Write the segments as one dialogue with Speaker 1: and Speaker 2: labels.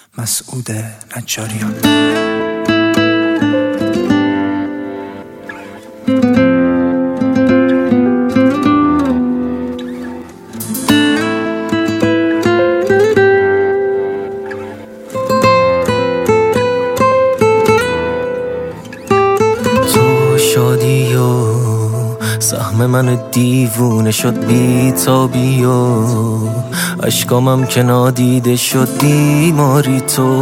Speaker 1: مسعود نجاریان.
Speaker 2: شادی و سهم من دیوونه شد بی تابی و اشکامم که نادیده شد بیماری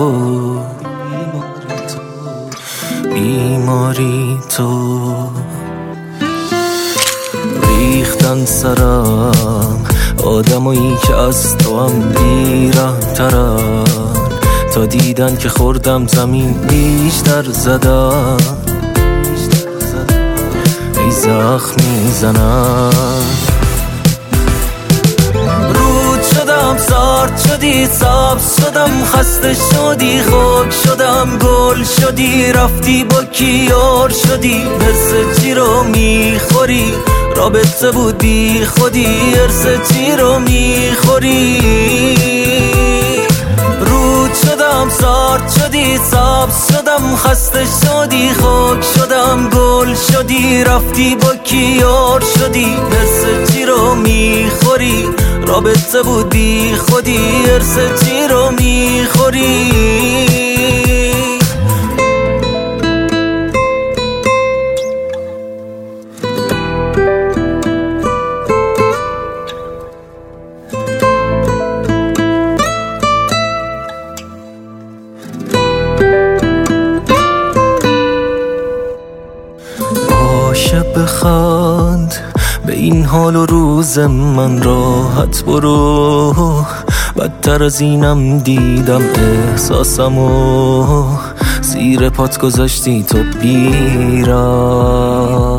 Speaker 2: تو ریختن سرم آدمایی که از تو هم بیرحم ترن تا دیدن که خوردم زمین بیشتر زدن ای زخم میزنن. رود شدم سرد شدی سبز شدم خسته شدی خاک شدم گل شدی رفتی با کیار شدی حرس چی رو میخوری رابطه بود بی خودی حرس چی رو میخوری. رود شدم سرد شدی سبز شدم خسته شدی خاک شدم گل شدی رفتی با کیار شدی حرس چی رو میخوری رابطه بود بی خودی حرس چی رو میخوری. بخند به این حال و روز من راحت برو بدتر از اینم دیدم احساسمو زیر پات گذاشتی تو بیرا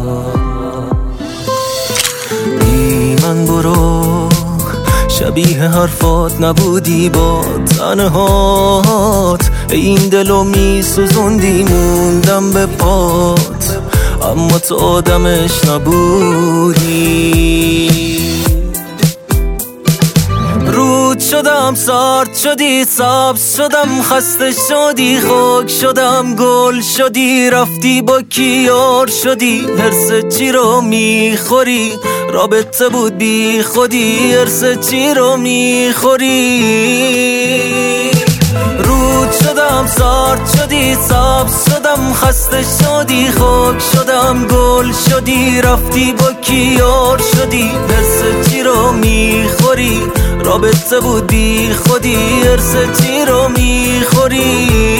Speaker 2: بی من برو شبیه حرفات نبودی با تنهات این دلو می سوزوندی موندم به پات اما تو آدمش نبودی. رود شدم سرد شدی سبز شدم خسته شدی خاک شدم گل شدی رفتی با کیار شدی حرس چی رو میخوری رابطه بود بی خودی حرس چی رو میخوری. رود شدم سرد شدی سبز شدم خسته شدی خاک شدم گل شدی رفتی با کیار شدی حرس چی رو میخوری رابطه بود بی خودی حرس چی رو میخوری.